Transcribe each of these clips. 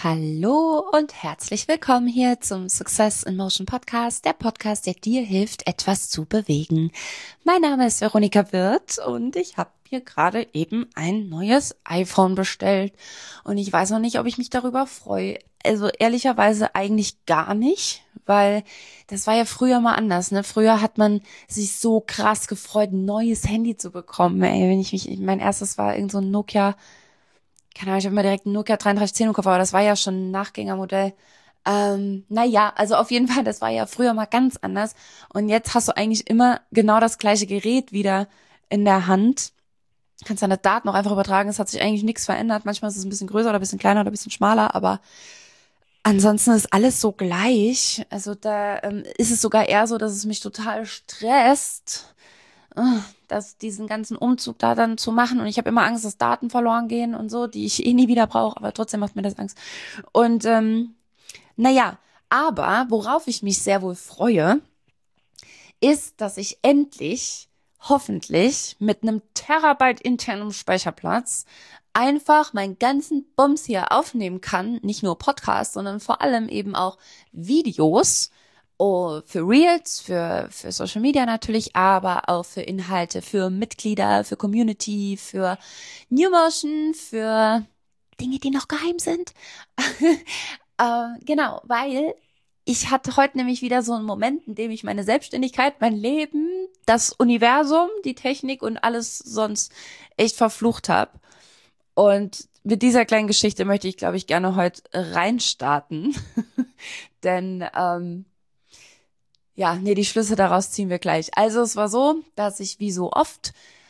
Hallo und herzlich willkommen hier zum Success in Motion Podcast, der Podcast, der dir hilft, etwas zu bewegen. Mein Name ist Veronika Wirth und ich habe mir gerade eben ein neues iPhone bestellt und ich weiß noch nicht, ob ich mich darüber freue. Also ehrlicherweise eigentlich gar nicht, weil das war ja früher mal anders, ne? Früher hat man sich so krass gefreut, ein neues Handy zu bekommen. Mein erstes war irgend so ein Nokia. Keine Ahnung, ich habe immer direkt einen Nokia 3310 im Kopf, aber das war ja schon ein Nachgängermodell. Also auf jeden Fall, das war ja früher mal ganz anders. Und jetzt hast du eigentlich immer genau das gleiche Gerät wieder in der Hand. Kannst deine Daten auch einfach übertragen. Es hat sich eigentlich nichts verändert. Manchmal ist es ein bisschen größer oder ein bisschen kleiner oder ein bisschen schmaler, aber ansonsten ist alles so gleich. Also da ist es sogar eher so, dass es mich total stresst, diesen ganzen Umzug da dann zu machen. Und ich habe immer Angst, dass Daten verloren gehen und so, die ich nie wieder brauche. Aber trotzdem macht mir das Angst. Und aber worauf ich mich sehr wohl freue, ist, dass ich endlich, hoffentlich, mit einem Terabyte internem Speicherplatz einfach meinen ganzen Bums hier aufnehmen kann. Nicht nur Podcasts, sondern vor allem eben auch Videos. Für Reels, für Social Media natürlich, aber auch für Inhalte, für Mitglieder, für Community, für New Motion, für Dinge, die noch geheim sind. Genau, weil ich hatte heute nämlich wieder so einen Moment, in dem ich meine Selbstständigkeit, mein Leben, das Universum, die Technik und alles sonst echt verflucht habe. Und mit dieser kleinen Geschichte möchte ich, glaube ich, gerne heute reinstarten. Denn die Schlüsse daraus ziehen wir gleich. Also es war so, dass ich wie so oft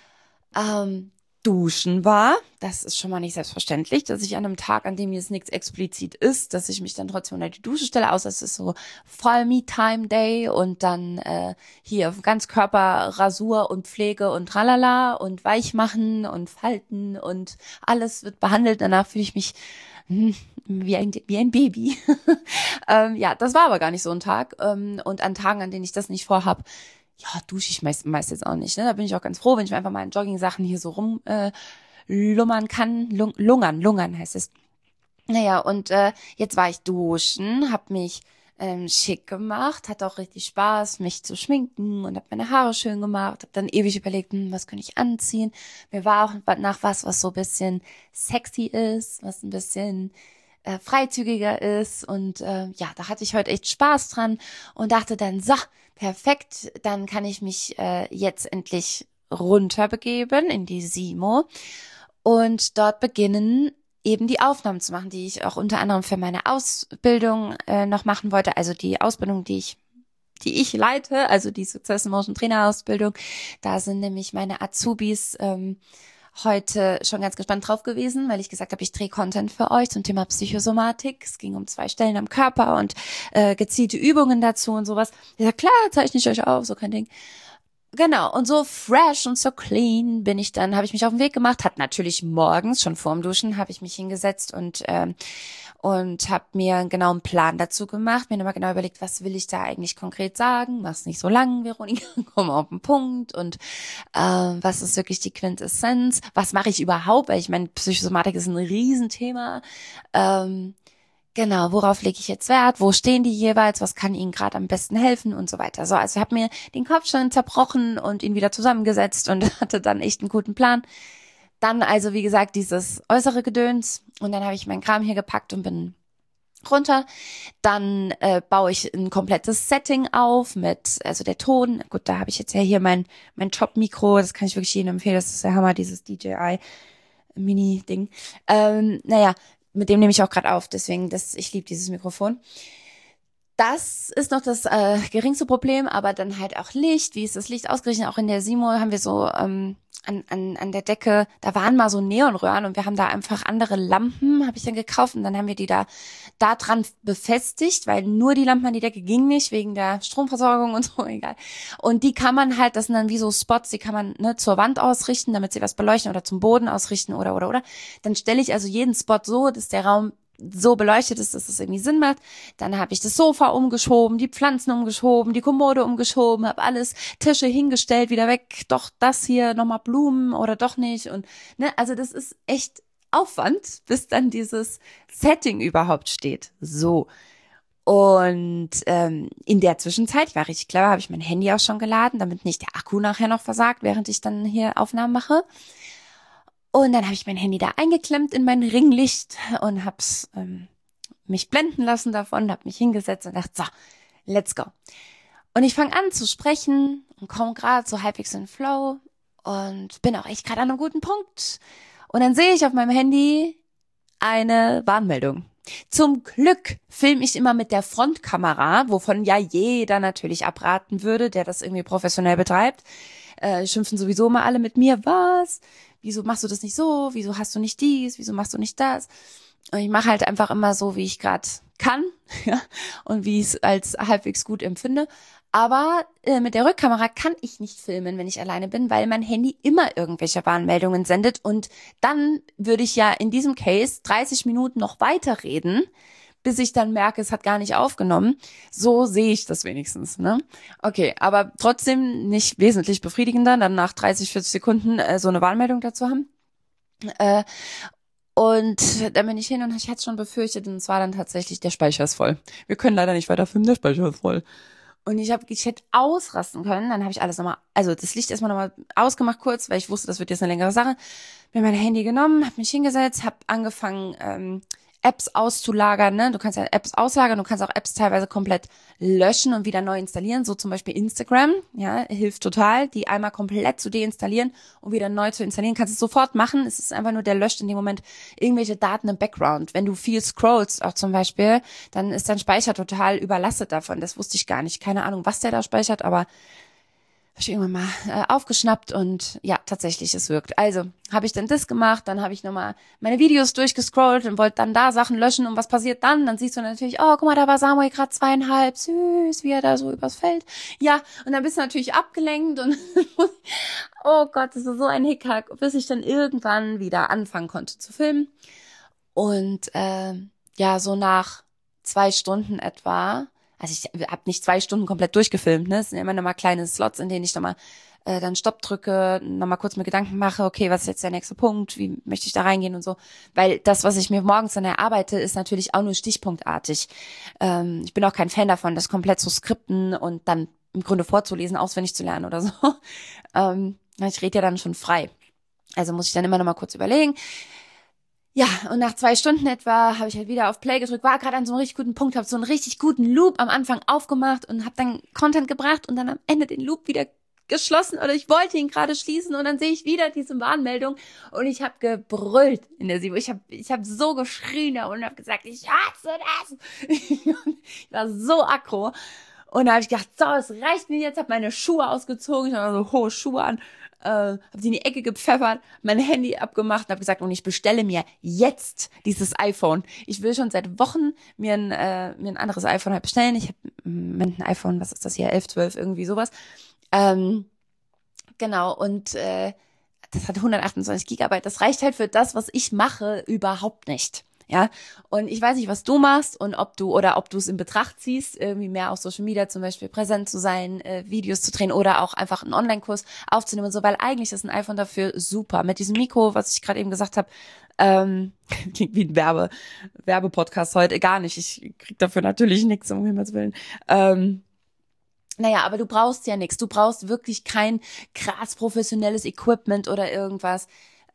duschen war. Das ist schon mal nicht selbstverständlich, dass ich an einem Tag, an dem jetzt nichts explizit ist, dass ich mich dann trotzdem unter die Dusche stelle, außer es ist so voll Me-Time-Day und dann hier Ganzkörper-Rasur und Pflege und tralala und Weichmachen und Falten und alles wird behandelt. Danach fühle ich mich wie ein Baby. Das war aber gar nicht so ein Tag. Und an Tagen, an denen ich das nicht vorhab, dusche ich meist jetzt auch nicht. Ne? Da bin ich auch ganz froh, wenn ich mir einfach mal in Jogging-Sachen hier so lummern kann. Lungern heißt es. Und jetzt war ich duschen, hab mich schick gemacht, hatte auch richtig Spaß, mich zu schminken und hab meine Haare schön gemacht, hab dann ewig überlegt, was könnte ich anziehen. Mir war auch nach was so ein bisschen sexy ist, was ein bisschen freizügiger ist und da hatte ich heute echt Spaß dran und dachte dann, so, perfekt, dann kann ich mich jetzt endlich runterbegeben in die Simo und dort beginnen eben die Aufnahmen zu machen, die ich auch unter anderem für meine Ausbildung noch machen wollte, also die Ausbildung, die ich leite, also die Success in Motion Trainer Ausbildung. Da sind nämlich meine Azubis heute schon ganz gespannt drauf gewesen, weil ich gesagt habe, ich drehe Content für euch zum Thema Psychosomatik. Es ging um 2 Stellen am Körper und gezielte Übungen dazu und sowas. Ja klar, zeichne ich euch auf, so kein Ding. Genau, und so fresh und so clean habe ich mich auf den Weg gemacht, hat natürlich morgens, schon vorm Duschen, habe ich mich hingesetzt und habe mir einen genauen Plan dazu gemacht, mir nochmal genau überlegt, was will ich da eigentlich konkret sagen, mach's nicht so lang, Veronika, komm auf den Punkt und was ist wirklich die Quintessenz, was mache ich überhaupt, weil ich meine, Psychosomatik ist ein Riesenthema, genau, worauf lege ich jetzt Wert? Wo stehen die jeweils? Was kann ihnen gerade am besten helfen und so weiter. So, also ich habe mir den Kopf schon zerbrochen und ihn wieder zusammengesetzt und hatte dann echt einen guten Plan. Dann also, wie gesagt, dieses äußere Gedöns und dann habe ich meinen Kram hier gepackt und bin runter. Dann baue ich ein komplettes Setting auf also der Ton. Gut, da habe ich jetzt ja hier mein Top-Mikro, das kann ich wirklich jedem empfehlen, das ist der Hammer, dieses DJI Mini-Ding. Mit dem nehme ich auch gerade auf, deswegen, ich liebe dieses Mikrofon. Das ist noch das geringste Problem, aber dann halt auch Licht. Wie ist das Licht ausgerichtet? Auch in der Simo haben wir so an der Decke, da waren mal so Neonröhren und wir haben da einfach andere Lampen, habe ich dann gekauft und dann haben wir die da dran befestigt, weil nur die Lampen an die Decke gingen nicht, wegen der Stromversorgung und so, egal. Und die kann man halt, das sind dann wie so Spots, die kann man zur Wand ausrichten, damit sie was beleuchten oder zum Boden ausrichten oder. Dann stelle ich also jeden Spot so, dass der Raum so beleuchtet ist, dass es irgendwie Sinn macht. Dann habe ich das Sofa umgeschoben, die Pflanzen umgeschoben, die Kommode umgeschoben, habe alles, Tische hingestellt, wieder weg, doch das hier, nochmal Blumen oder doch nicht. Und also das ist echt Aufwand, bis dann dieses Setting überhaupt steht. So. Und in der Zwischenzeit, ich war richtig clever, habe ich mein Handy auch schon geladen, damit nicht der Akku nachher noch versagt, während ich dann hier Aufnahmen mache. Und dann habe ich mein Handy da eingeklemmt in mein Ringlicht und hab's mich blenden lassen davon, habe mich hingesetzt und dachte, so, let's go. Und ich fange an zu sprechen und komme gerade so halbwegs in den Flow und bin auch echt gerade an einem guten Punkt. Und dann sehe ich auf meinem Handy eine Warnmeldung. Zum Glück filme ich immer mit der Frontkamera, wovon ja jeder natürlich abraten würde, der das irgendwie professionell betreibt. Schimpfen sowieso mal alle mit mir. Was? Wieso machst du das nicht so? Wieso hast du nicht dies? Wieso machst du nicht das? Und ich mache halt einfach immer so, wie ich gerade kann, ja, und wie ich es als halbwegs gut empfinde. Aber mit der Rückkamera kann ich nicht filmen, wenn ich alleine bin, weil mein Handy immer irgendwelche Warnmeldungen sendet. Und dann würde ich ja in diesem Case 30 Minuten noch weiterreden, bis ich dann merke, es hat gar nicht aufgenommen. So sehe ich das wenigstens, ne? Okay, aber trotzdem nicht wesentlich befriedigender, dann nach 30, 40 Sekunden so eine Warnmeldung dazu haben. Und dann bin ich hin und ich hatte es schon befürchtet und es war dann tatsächlich, der Speicher ist voll. Wir können leider nicht weiter filmen, der Speicher ist voll. Und ich hätte ausrasten können, dann habe ich alles nochmal, also das Licht erstmal nochmal ausgemacht kurz, weil ich wusste, das wird jetzt eine längere Sache. Bin mein Handy genommen, habe mich hingesetzt, habe angefangen, Apps auszulagern, ne? Du kannst ja Apps auslagern, du kannst auch Apps teilweise komplett löschen und wieder neu installieren, so zum Beispiel Instagram, ja, hilft total, die einmal komplett zu deinstallieren und wieder neu zu installieren, kannst du es sofort machen, es ist einfach nur, der löscht in dem Moment irgendwelche Daten im Background. Wenn du viel scrollst, auch zum Beispiel, dann ist dein Speicher total überlastet davon, das wusste ich gar nicht, keine Ahnung, was der da speichert, aber habe ich irgendwann mal aufgeschnappt und ja, tatsächlich, es wirkt. Also habe ich dann das gemacht, dann habe ich nochmal meine Videos durchgescrollt und wollte dann da Sachen löschen und was passiert dann? Dann siehst du natürlich, oh, guck mal, da war Samuel gerade 2,5, süß, wie er da so übers Feld. Ja, und dann bist du natürlich abgelenkt und oh Gott, das ist so ein Hickhack, bis ich dann irgendwann wieder anfangen konnte zu filmen. Und ja, so nach 2 Stunden etwa, also ich habe nicht 2 Stunden komplett durchgefilmt, ne? Es sind immer nochmal kleine Slots, in denen ich nochmal dann Stopp drücke, nochmal kurz mir Gedanken mache, okay, was ist jetzt der nächste Punkt, wie möchte ich da reingehen und so. Weil das, was ich mir morgens dann erarbeite, ist natürlich auch nur stichpunktartig. Ich bin auch kein Fan davon, das komplett zu skripten und dann im Grunde vorzulesen, auswendig zu lernen oder so. Ich rede ja dann schon frei. Also muss ich dann immer nochmal kurz überlegen. Ja, und nach 2 Stunden etwa habe ich halt wieder auf Play gedrückt, war gerade an so einem richtig guten Punkt, habe so einen richtig guten Loop am Anfang aufgemacht und habe dann Content gebracht und dann am Ende den Loop wieder geschlossen oder ich wollte ihn gerade schließen und dann sehe ich wieder diese Warnmeldung und ich habe gebrüllt in der Sibo. Ich hab so geschrien und habe gesagt, ich hasse das. Ich war so aggro und da habe ich gedacht, so, es reicht mir jetzt, habe meine Schuhe ausgezogen, ich habe so hohe Schuhe an. Habe sie in die Ecke gepfeffert, mein Handy abgemacht und habe gesagt, und ich bestelle mir jetzt dieses iPhone. Ich will schon seit Wochen mir ein anderes iPhone halt bestellen. Ich habe ein iPhone, was ist das hier, 11, 12, irgendwie sowas. Genau, und das hat 128 Gigabyte. Das reicht halt für das, was ich mache, überhaupt nicht. Ja, und ich weiß nicht, was du machst und ob du es in Betracht ziehst, irgendwie mehr auf Social Media zum Beispiel präsent zu sein, Videos zu drehen oder auch einfach einen Online-Kurs aufzunehmen und so, weil eigentlich ist ein iPhone dafür super. Mit diesem Mikro, was ich gerade eben gesagt habe, klingt wie ein Werbepodcast heute, gar nicht. Ich krieg dafür natürlich nichts, um Himmels Willen. Naja, aber du brauchst ja nichts. Du brauchst wirklich kein krass professionelles Equipment oder irgendwas.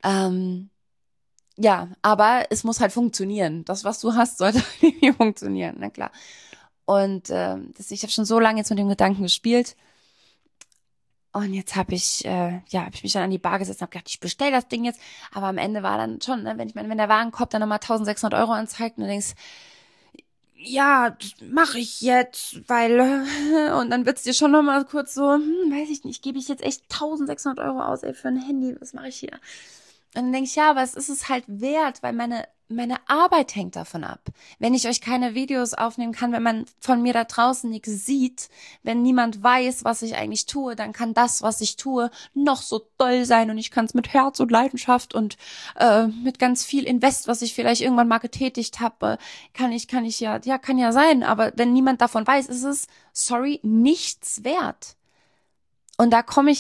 Ja, aber es muss halt funktionieren. Das, was du hast, sollte irgendwie funktionieren, na klar. Und ich habe schon so lange jetzt mit dem Gedanken gespielt. Und jetzt habe ich mich dann an die Bar gesetzt und habe gedacht, ich bestell das Ding jetzt. Aber am Ende war dann schon, ne, wenn der Warenkorb dann nochmal 1.600 € anzeigt und du denkst, ja, mache ich jetzt, weil und dann wird's dir schon nochmal kurz so, weiß ich nicht, gebe ich jetzt echt 1.600 € aus, ey, für ein Handy, was mache ich hier? Und dann denke ich, ja, was ist es halt wert, weil meine Arbeit hängt davon ab. Wenn ich euch keine Videos aufnehmen kann, wenn man von mir da draußen nichts sieht, wenn niemand weiß, was ich eigentlich tue, dann kann das, was ich tue, noch so doll sein und ich kann es mit Herz und Leidenschaft und mit ganz viel Invest, was ich vielleicht irgendwann mal getätigt habe, kann ja sein, aber wenn niemand davon weiß, ist es, sorry, nichts wert. Und da komme ich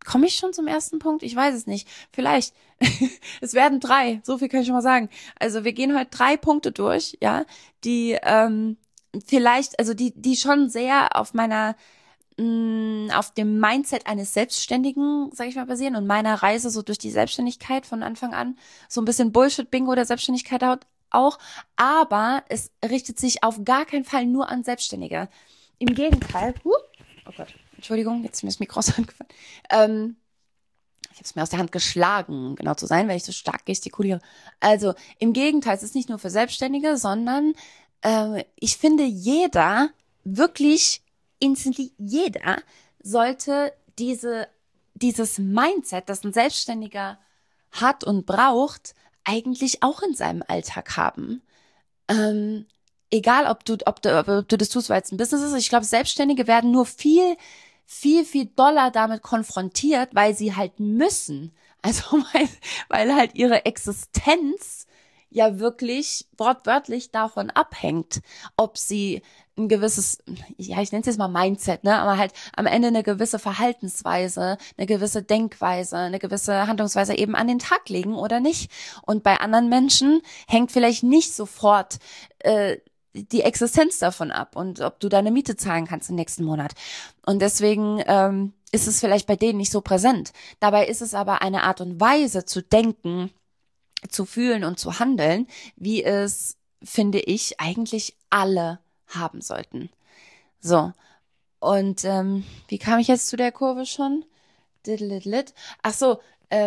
komme ich schon zum ersten Punkt? Ich weiß es nicht. Vielleicht. Es werden 3. So viel kann ich schon mal sagen. Also wir gehen heute 3 Punkte durch, ja, die vielleicht, also die schon sehr auf auf dem Mindset eines Selbstständigen, sag ich mal, basieren und meiner Reise so durch die Selbstständigkeit von Anfang an. So ein bisschen Bullshit-Bingo der Selbstständigkeit auch. Aber es richtet sich auf gar keinen Fall nur an Selbstständige. Im Gegenteil. Oh Gott, Entschuldigung, jetzt ist mir das Mikro ausgefallen. Ich habe es mir aus der Hand geschlagen, um genau zu sein, weil ich so stark gestikuliere. Also im Gegenteil, es ist nicht nur für Selbstständige, sondern ich finde, jeder, wirklich instantly jeder, sollte dieses Mindset, das ein Selbstständiger hat und braucht, eigentlich auch in seinem Alltag haben. Egal, ob du das tust, weil es ein Business ist. Ich glaube, Selbstständige werden nur viel doller damit konfrontiert, weil sie halt müssen. Also weil halt ihre Existenz ja wirklich wortwörtlich davon abhängt, ob sie ein gewisses, ja, ich nenne es jetzt mal Mindset, ne, aber halt am Ende eine gewisse Verhaltensweise, eine gewisse Denkweise, eine gewisse Handlungsweise eben an den Tag legen oder nicht. Und bei anderen Menschen hängt vielleicht nicht sofort die Existenz davon ab und ob du deine Miete zahlen kannst im nächsten Monat. Und deswegen ist es vielleicht bei denen nicht so präsent. Dabei ist es aber eine Art und Weise zu denken, zu fühlen und zu handeln, wie es, finde ich, eigentlich alle haben sollten. So. Und wie kam ich jetzt zu der Kurve schon? Ach so,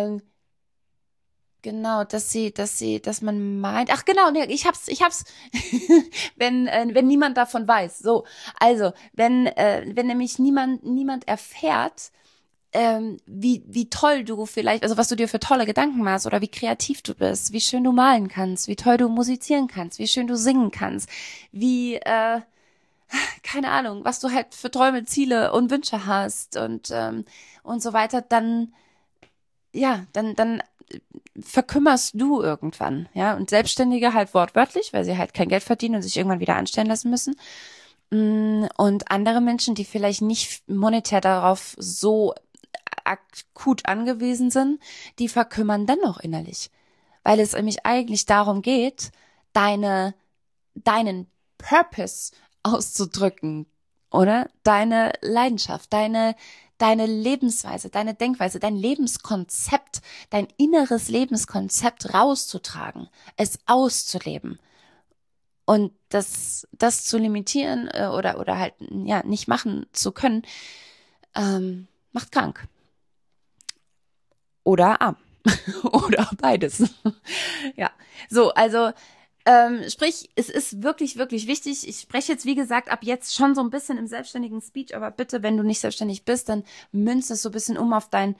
genau, dass man meint, ach genau, nee, ich hab's, wenn niemand davon weiß. So, also, wenn nämlich niemand erfährt, wie toll du vielleicht, also was du dir für tolle Gedanken machst oder wie kreativ du bist, wie schön du malen kannst, wie toll du musizieren kannst, wie schön du singen kannst, wie, keine Ahnung, was du halt für Träume, Ziele und Wünsche hast und so weiter, dann verkümmerst du irgendwann, ja, und Selbstständige halt wortwörtlich, weil sie halt kein Geld verdienen und sich irgendwann wieder anstellen lassen müssen. Und andere Menschen, die vielleicht nicht monetär darauf so akut angewiesen sind, die verkümmern dennoch innerlich. Weil es nämlich eigentlich darum geht, deinen Purpose auszudrücken, oder? Deine Leidenschaft, deine Lebensweise, deine Denkweise, dein Lebenskonzept, dein inneres Lebenskonzept rauszutragen, es auszuleben. Und das zu limitieren oder halt ja nicht machen zu können, macht krank. Oder arm. Oder beides. Ja, so, also sprich, es ist wirklich, wirklich wichtig. Ich spreche jetzt, wie gesagt, ab jetzt schon so ein bisschen im selbstständigen Speech, aber bitte, wenn du nicht selbstständig bist, dann münz es so ein bisschen um auf deinen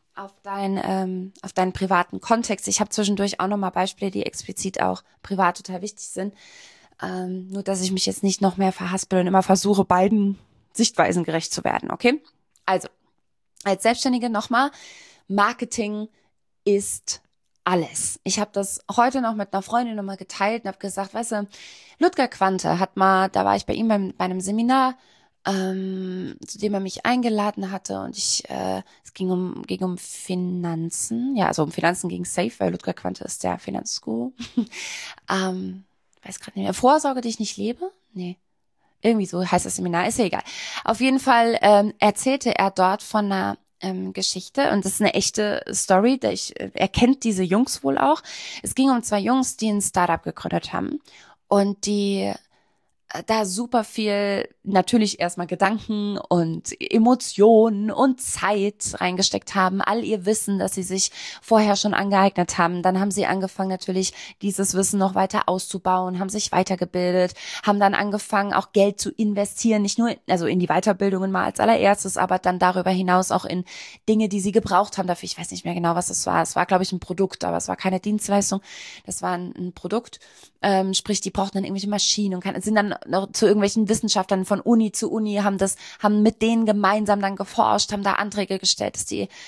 privaten Kontext. Ich habe zwischendurch auch nochmal Beispiele, die explizit auch privat total wichtig sind. Nur, dass ich mich jetzt nicht noch mehr verhaspel und immer versuche, beiden Sichtweisen gerecht zu werden, okay? Also, als Selbstständige nochmal, Marketing ist alles. Ich habe das heute noch mit einer Freundin nochmal geteilt und habe gesagt, weißt du, Ludger Quante da war ich bei ihm bei einem Seminar, zu dem er mich eingeladen hatte und es ging um Finanzen. Ja, also um Finanzen ging es safe, weil Ludger Quante ist der Finanzguru. Weiß gerade nicht mehr. Vorsorge, die ich nicht lebe? Nee. Irgendwie so heißt das Seminar, ist ja egal. Auf jeden Fall erzählte er dort von einer Geschichte und das ist eine echte Story. Er kennt diese Jungs wohl auch. Es ging um 2 Jungs, die ein Startup gegründet haben und die da super viel natürlich erstmal Gedanken und Emotionen und Zeit reingesteckt haben, all ihr Wissen, das sie sich vorher schon angeeignet haben. Dann haben sie angefangen natürlich dieses Wissen noch weiter auszubauen, haben sich weitergebildet, haben dann angefangen auch Geld zu investieren, nicht nur also in die Weiterbildungen mal als allererstes, aber dann darüber hinaus auch in Dinge, die sie gebraucht haben dafür. Ich weiß nicht mehr genau, was es war. Es war, glaube ich, ein Produkt, aber es war keine Dienstleistung. Das war ein Produkt. Sprich, die brauchten dann irgendwelche Maschinen und sind dann noch zu irgendwelchen Wissenschaftlern von Uni zu Uni, haben mit denen gemeinsam dann geforscht, haben da Anträge gestellt, dass die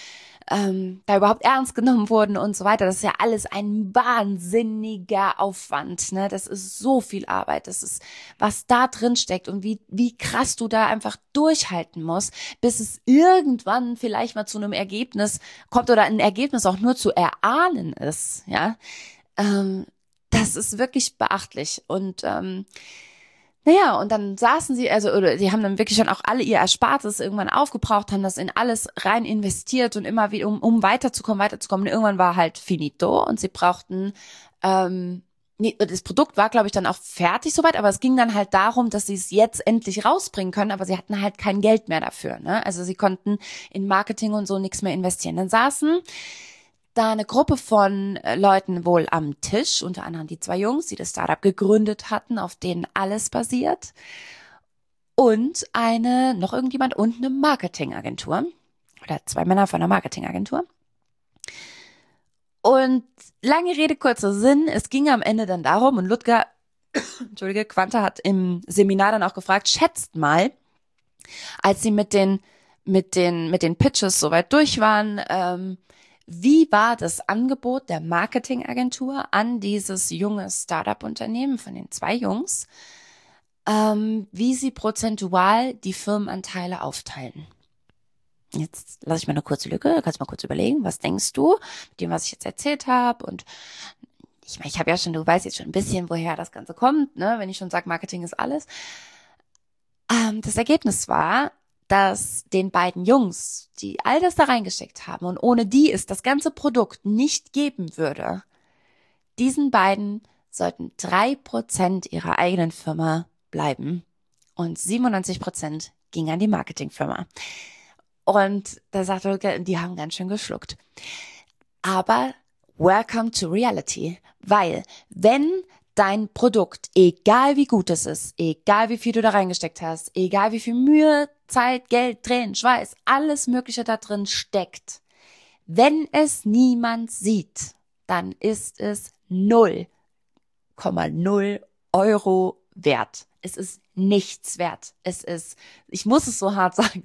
da überhaupt ernst genommen wurden und so weiter. Das ist ja alles ein wahnsinniger Aufwand, ne? Das ist so viel Arbeit. Das ist, was da drin steckt und wie krass du da einfach durchhalten musst, bis es irgendwann vielleicht mal zu einem Ergebnis kommt oder ein Ergebnis auch nur zu erahnen ist, ja. Das ist wirklich beachtlich und naja, und dann saßen sie, oder die haben dann wirklich schon auch alle ihr Erspartes irgendwann aufgebraucht, haben das in alles rein investiert und immer wieder, um weiterzukommen. Und irgendwann war halt finito und sie brauchten, das Produkt war, glaube ich, dann auch fertig soweit, aber es ging dann halt darum, dass sie es jetzt endlich rausbringen können, aber sie hatten halt kein Geld mehr dafür, ne? Also sie konnten in Marketing und so nichts mehr investieren. Dann saßen da eine Gruppe von Leuten wohl am Tisch, unter anderem die 2 Jungs, die das Startup gegründet hatten, auf denen alles basiert, und noch irgendjemand und eine Marketingagentur oder 2 Männer von einer Marketingagentur. Und lange Rede, kurzer Sinn, es ging am Ende dann darum, und Ludger, Quanta hat im Seminar dann auch gefragt, schätzt mal, als sie mit den Pitches soweit durch waren, wie war das Angebot der Marketingagentur an dieses junge Startup-Unternehmen von den 2 Jungs, wie sie prozentual die Firmenanteile aufteilen? Jetzt lasse ich mal eine kurze Lücke, kannst mal kurz überlegen, was denkst du mit dem, was ich jetzt erzählt habe? Und ich meine, du weißt jetzt schon ein bisschen, woher das Ganze kommt, ne? Wenn ich schon sage, Marketing ist alles. Das Ergebnis war, dass den beiden Jungs, die all das da reingesteckt haben und ohne die es das ganze Produkt nicht geben würde, diesen beiden sollten 3% ihrer eigenen Firma bleiben und 97% ging an die Marketingfirma. Und da sagte Ulrike, die haben ganz schön geschluckt. Aber welcome to reality, weil wenn dein Produkt, egal wie gut es ist, egal wie viel du da reingesteckt hast, egal wie viel Mühe, Zeit, Geld, Tränen, Schweiß, alles Mögliche da drin steckt, wenn es niemand sieht, dann ist es 0,0 Euro wert. Es ist nichts wert. Ich muss es so hart sagen,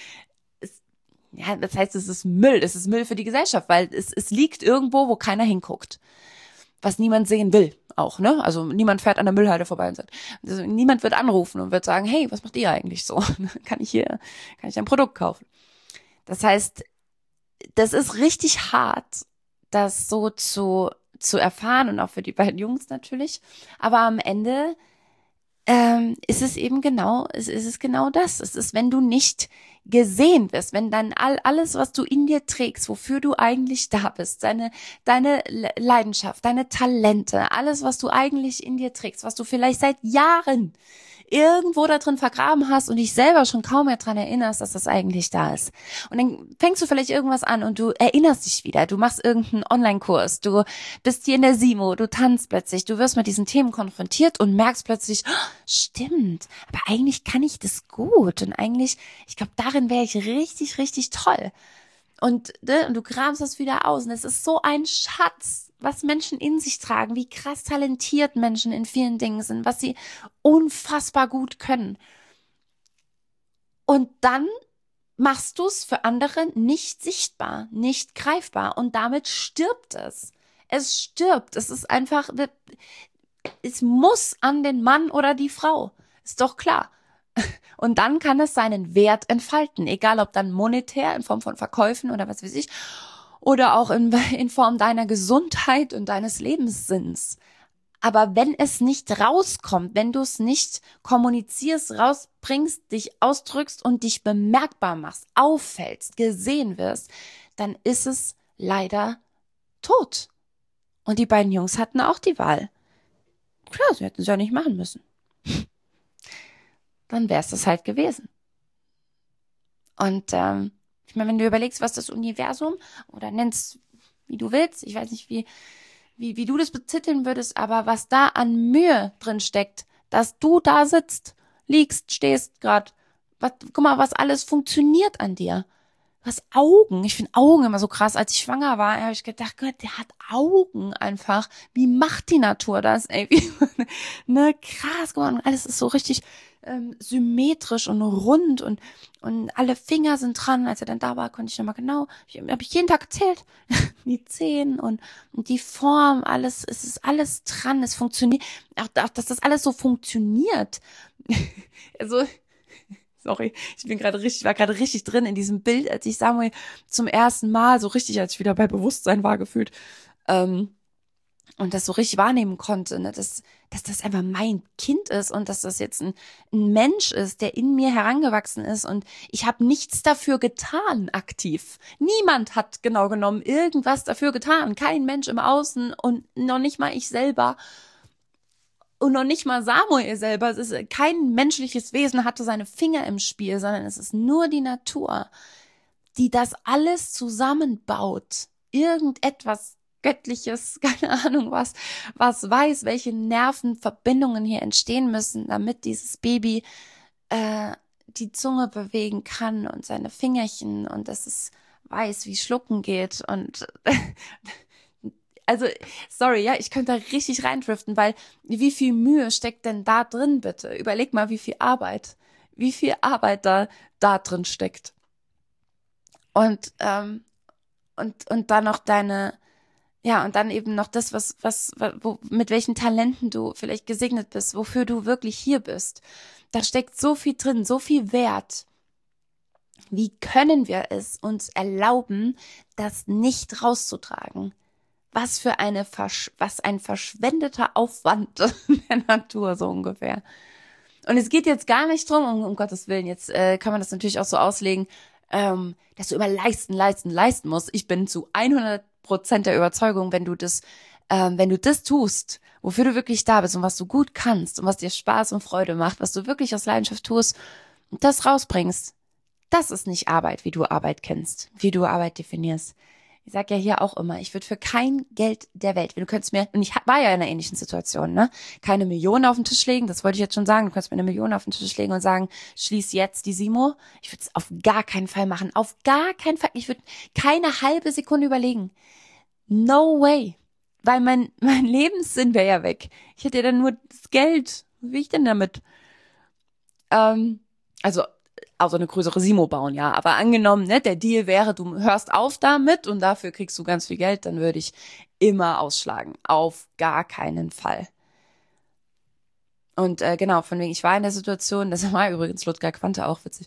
das heißt, es ist Müll. Es ist Müll für die Gesellschaft, weil es liegt irgendwo, wo keiner hinguckt. Was niemand sehen will auch, ne? Also niemand fährt an der Müllhalde vorbei und sagt, also niemand wird anrufen und wird sagen, hey, was macht ihr eigentlich so? Kann ich ein Produkt kaufen? Das heißt, das ist richtig hart, das so zu erfahren und auch für die beiden Jungs natürlich. Aber am Ende ist es genau das. Es ist, wenn du nicht gesehen wirst, wenn dann alles, was du in dir trägst, wofür du eigentlich da bist, deine Leidenschaft, deine Talente, alles, was du eigentlich in dir trägst, was du vielleicht seit Jahren irgendwo da drin vergraben hast und dich selber schon kaum mehr dran erinnerst, dass das eigentlich da ist. Und dann fängst du vielleicht irgendwas an und du erinnerst dich wieder. Du machst irgendeinen Online-Kurs, du bist hier in der SIMO, du tanzt plötzlich, du wirst mit diesen Themen konfrontiert und merkst plötzlich, oh, stimmt, aber eigentlich kann ich das gut und eigentlich, ich glaube, darin wäre ich richtig, richtig toll. Und du kramst das wieder aus und es ist so ein Schatz, was Menschen in sich tragen, wie krass talentiert Menschen in vielen Dingen sind, was sie unfassbar gut können. Und dann machst du es für andere nicht sichtbar, nicht greifbar und damit stirbt es. Es stirbt. Es ist einfach, es muss an den Mann oder die Frau. Ist doch klar. Und dann kann es seinen Wert entfalten, egal ob dann monetär in Form von Verkäufen oder was weiß ich, oder auch in Form deiner Gesundheit und deines Lebenssinns. Aber wenn es nicht rauskommt, wenn du es nicht kommunizierst, rausbringst, dich ausdrückst und dich bemerkbar machst, auffällst, gesehen wirst, dann ist es leider tot. Und die beiden Jungs hatten auch die Wahl. Klar, sie hätten es ja nicht machen müssen. Dann wäre es das halt gewesen. Und ich meine, wenn du überlegst, was das Universum, oder nennst, wie du willst, ich weiß nicht, wie du das betiteln würdest, aber was da an Mühe drin steckt, dass du da sitzt, liegst, stehst gerade, guck mal, was alles funktioniert an dir. Was Augen. Ich finde Augen immer so krass. Als ich schwanger war, habe ich gedacht, Gott, der hat Augen einfach. Wie macht die Natur das, ey? Ne, krass geworden. Alles ist so richtig symmetrisch und rund und alle Finger sind dran. Als er dann da war, konnte ich nochmal genau, habe ich jeden Tag gezählt. Die Zehen und die Form, alles, es ist alles dran. Es funktioniert. Auch dass das alles so funktioniert. Also, sorry, war gerade richtig drin in diesem Bild, als ich Samuel zum ersten Mal so richtig, als ich wieder bei Bewusstsein war, gefühlt, und das so richtig wahrnehmen konnte, ne, dass das einfach mein Kind ist und dass das jetzt ein Mensch ist, der in mir herangewachsen ist und ich habe nichts dafür getan, aktiv. Niemand hat genau genommen irgendwas dafür getan. Kein Mensch im Außen und noch nicht mal ich selber. Und noch nicht mal Samuel selber, es ist kein menschliches Wesen hatte seine Finger im Spiel, sondern es ist nur die Natur, die das alles zusammenbaut. Irgendetwas Göttliches, keine Ahnung was weiß, welche Nervenverbindungen hier entstehen müssen, damit dieses Baby die Zunge bewegen kann und seine Fingerchen und dass es weiß, wie Schlucken geht und also, sorry, ja, ich könnte da richtig reindriften, weil wie viel Mühe steckt denn da drin, bitte? Überleg mal, wie viel Arbeit da drin steckt. Und dann noch und dann eben noch das, mit welchen Talenten du vielleicht gesegnet bist, wofür du wirklich hier bist. Da steckt so viel drin, so viel Wert. Wie können wir es uns erlauben, das nicht rauszutragen? Was ein verschwendeter Aufwand der Natur, so ungefähr. Und es geht jetzt gar nicht drum, um Gottes Willen, jetzt kann man das natürlich auch so auslegen, dass du immer leisten musst. Ich bin zu 100% der Überzeugung, wenn du das tust, wofür du wirklich da bist und was du gut kannst und was dir Spaß und Freude macht, was du wirklich aus Leidenschaft tust und das rausbringst, das ist nicht Arbeit, wie du Arbeit kennst, wie du Arbeit definierst. Ich sag ja hier auch immer, ich würde für kein Geld der Welt, wenn du könntest mir, und ich war ja in einer ähnlichen Situation, ne, keine Millionen auf den Tisch legen, das wollte ich jetzt schon sagen, du könntest mir 1 Million auf den Tisch legen und sagen, schließ jetzt die Simo. Ich würde es auf gar keinen Fall machen, auf gar keinen Fall. Ich würde keine halbe Sekunde überlegen. No way. Weil mein Lebenssinn wäre ja weg. Ich hätte ja dann nur das Geld. Was will ich denn damit? Also eine größere Simo bauen, ja. Aber angenommen, ne, der Deal wäre, du hörst auf damit und dafür kriegst du ganz viel Geld, dann würde ich immer ausschlagen. Auf gar keinen Fall. Und genau, von wegen, ich war in der Situation, das war übrigens Ludger Quante auch witzig,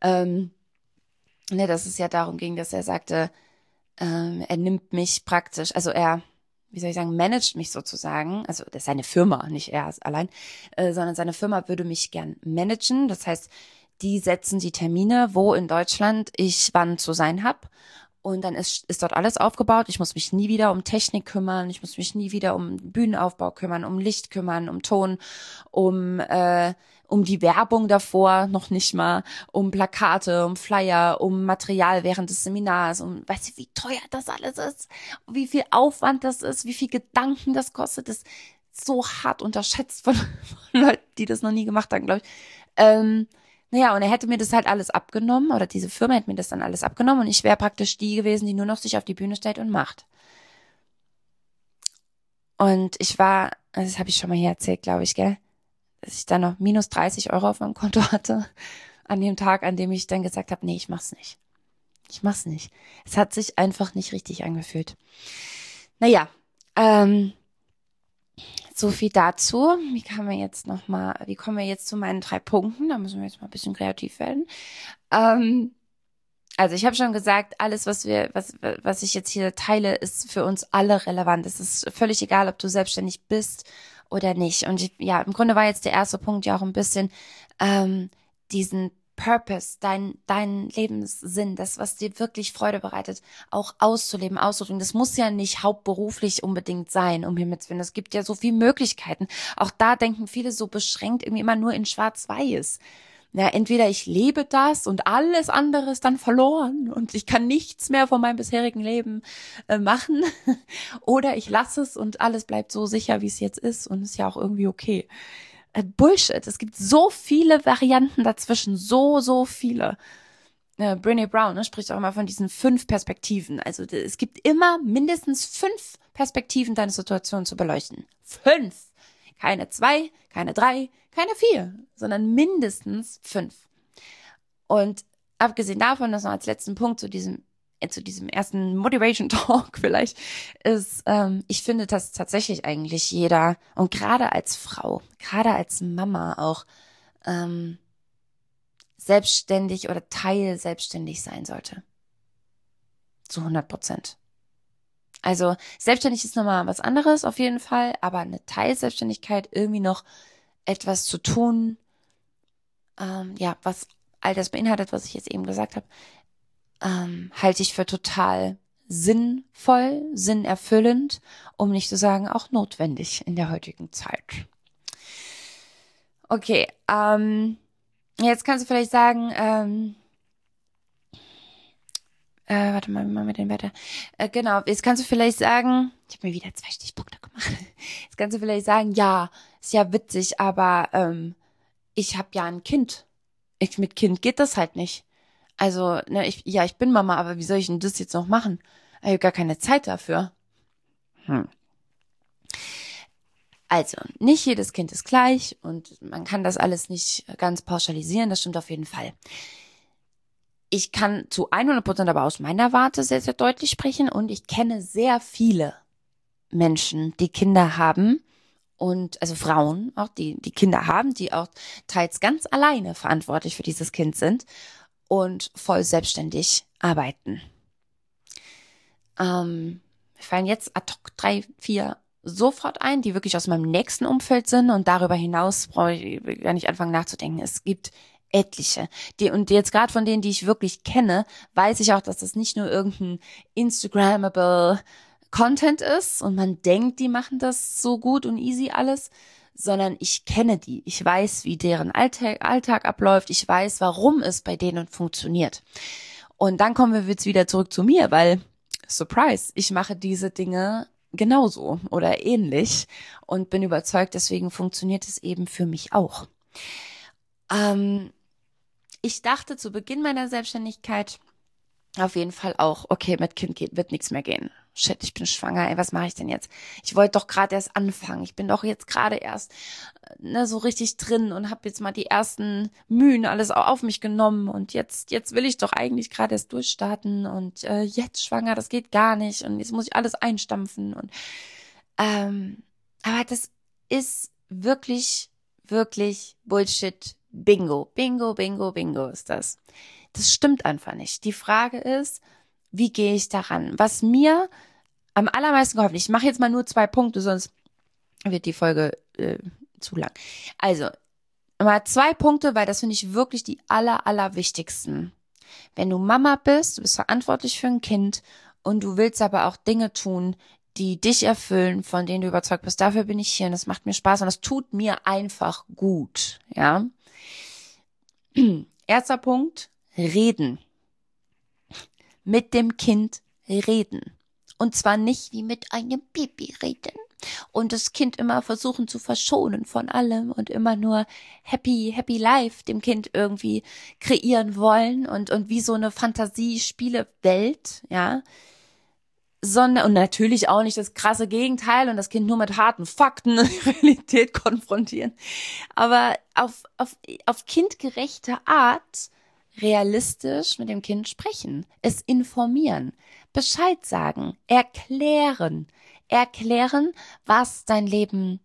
dass es ja darum ging, dass er sagte, er nimmt mich praktisch, also er, wie soll ich sagen, managt mich sozusagen, also das ist seine Firma, nicht er allein, sondern seine Firma würde mich gern managen, das heißt, die setzen die Termine, wo in Deutschland ich wann zu sein habe. Und dann ist dort alles aufgebaut. Ich muss mich nie wieder um Technik kümmern. Ich muss mich nie wieder um Bühnenaufbau kümmern, um Licht kümmern, um Ton, um die Werbung davor noch nicht mal, um Plakate, um Flyer, um Material während des Seminars, weißt du, wie teuer das alles ist, wie viel Aufwand das ist, wie viel Gedanken das kostet. Das ist so hart unterschätzt von Leuten, die das noch nie gemacht haben, glaube ich. Und er hätte mir das halt alles abgenommen, oder diese Firma hätte mir das dann alles abgenommen und ich wäre praktisch die gewesen, die nur noch sich auf die Bühne stellt und macht. Und ich war, das habe ich schon mal hier erzählt, glaube ich, gell, dass ich dann noch minus 30 Euro auf meinem Konto hatte, an dem Tag, an dem ich dann gesagt habe, nee, ich mach's nicht. Es hat sich einfach nicht richtig angefühlt. So viel dazu. Wie kommen wir jetzt zu meinen 3 Punkten? Da müssen wir jetzt mal ein bisschen kreativ werden. Also ich habe schon gesagt, alles, was ich jetzt hier teile, ist für uns alle relevant. Es ist völlig egal, ob du selbstständig bist oder nicht. Und im Grunde war jetzt der erste Punkt ja auch ein bisschen diesen Purpose, dein Lebenssinn, das, was dir wirklich Freude bereitet, auch auszuleben, auszudrücken. Das muss ja nicht hauptberuflich unbedingt sein, um Himmels Willen. Es gibt ja so viele Möglichkeiten. Auch da denken viele so beschränkt irgendwie immer nur in Schwarz-Weiß. Ja, entweder ich lebe das und alles andere ist dann verloren und ich kann nichts mehr von meinem bisherigen Leben machen, oder ich lasse es und alles bleibt so sicher, wie es jetzt ist und ist ja auch irgendwie okay. Bullshit. Es gibt so viele Varianten dazwischen. So viele. Brené Brown, ne, spricht auch immer von diesen 5 Perspektiven. Also es gibt immer mindestens 5 Perspektiven, deine Situation zu beleuchten. 5. Keine 2, keine 3, keine 4, sondern mindestens 5. Und abgesehen davon, das noch als letzten Punkt zu diesem ersten Motivation Talk vielleicht, ist, ich finde, dass tatsächlich eigentlich jeder, und gerade als Frau, gerade als Mama auch, selbstständig oder teilselbstständig sein sollte. Zu 100%. Also selbstständig ist nochmal was anderes auf jeden Fall, aber eine Teilselbstständigkeit, irgendwie noch etwas zu tun, was all das beinhaltet, was ich jetzt eben gesagt habe, halte ich für total sinnvoll, sinnerfüllend, um nicht zu sagen auch notwendig in der heutigen Zeit. Okay, jetzt kannst du vielleicht sagen, warte mal, wie machen wir den weiter? Genau, jetzt kannst du vielleicht sagen, ich habe mir wieder 2 Stichpunkte gemacht. Jetzt kannst du vielleicht sagen, ja, ist ja witzig, aber ich habe ja ein Kind. Mit Kind geht das halt nicht. Also, ne, ich bin Mama, aber wie soll ich denn das jetzt noch machen? Ich habe gar keine Zeit dafür. Also, nicht jedes Kind ist gleich und man kann das alles nicht ganz pauschalisieren, das stimmt auf jeden Fall. Ich kann zu 100% aber aus meiner Warte sehr, sehr deutlich sprechen und ich kenne sehr viele Menschen, die Kinder haben und, also Frauen auch, die Kinder haben, die auch teils ganz alleine verantwortlich für dieses Kind sind und voll selbstständig arbeiten. Mir fallen jetzt ad hoc 3, 4 sofort ein, die wirklich aus meinem nächsten Umfeld sind und darüber hinaus brauche ich gar nicht anfangen nachzudenken. Es gibt etliche. Und jetzt gerade von denen, die ich wirklich kenne, weiß ich auch, dass das nicht nur irgendein Instagrammable Content ist und man denkt, die machen das so gut und easy alles, sondern ich kenne die. Ich weiß, wie deren Alltag abläuft. Ich weiß, warum es bei denen funktioniert. Und dann kommen wir jetzt wieder zurück zu mir, weil, surprise, ich mache diese Dinge genauso oder ähnlich und bin überzeugt, deswegen funktioniert es eben für mich auch. Ich dachte zu Beginn meiner Selbstständigkeit auf jeden Fall auch, okay, mit Kind wird nichts mehr gehen. Shit, ich bin schwanger, ey, was mache ich denn jetzt? Ich wollte doch gerade erst anfangen. Ich bin doch jetzt gerade erst so richtig drin und habe jetzt mal die ersten Mühen alles auf mich genommen und jetzt will ich doch eigentlich gerade erst durchstarten und jetzt schwanger, das geht gar nicht und jetzt muss ich alles einstampfen und aber das ist wirklich, wirklich Bullshit. Bingo ist das. Das stimmt einfach nicht. Die Frage ist, wie gehe ich daran? Was mir am allermeisten geholfen, ich mache jetzt mal nur 2 Punkte, sonst wird die Folge zu lang. Also, mal 2 Punkte, weil das finde ich wirklich die allerwichtigsten. Wenn du Mama bist, du bist verantwortlich für ein Kind und du willst aber auch Dinge tun, die dich erfüllen, von denen du überzeugt bist, dafür bin ich hier und das macht mir Spaß und das tut mir einfach gut, ja. Erster Punkt, reden. Mit dem Kind reden. Und zwar nicht wie mit einem Baby reden. Und das Kind immer versuchen zu verschonen von allem und immer nur happy life dem Kind irgendwie kreieren wollen und wie so eine Fantasiespielewelt, ja. Und natürlich auch nicht das krasse Gegenteil und das Kind nur mit harten Fakten und Realität konfrontieren. Aber auf kindgerechte Art realistisch mit dem Kind sprechen, es informieren, Bescheid sagen, erklären, was dein Leben